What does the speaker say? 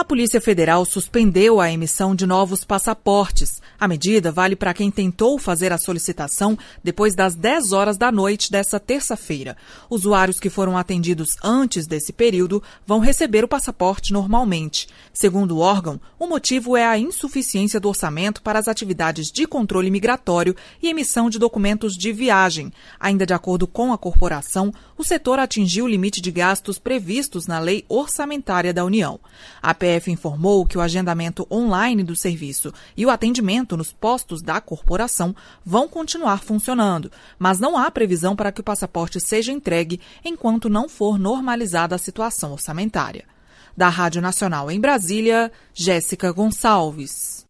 A Polícia Federal suspendeu a emissão de novos passaportes. A medida vale para quem tentou fazer a solicitação depois das 10 horas da noite desta terça-feira. Usuários que foram atendidos antes desse período vão receber o passaporte normalmente. Segundo o órgão, o motivo é a insuficiência do orçamento para as atividades de controle migratório e emissão de documentos de viagem. Ainda de acordo com a corporação, o setor atingiu o limite de gastos previstos na Lei Orçamentária da União. A PF informou que o agendamento online do serviço e o atendimento nos postos da corporação vão continuar funcionando, mas não há previsão para que o passaporte seja entregue enquanto não for normalizada a situação orçamentária. Da Rádio Nacional em Brasília, Jéssica Gonçalves.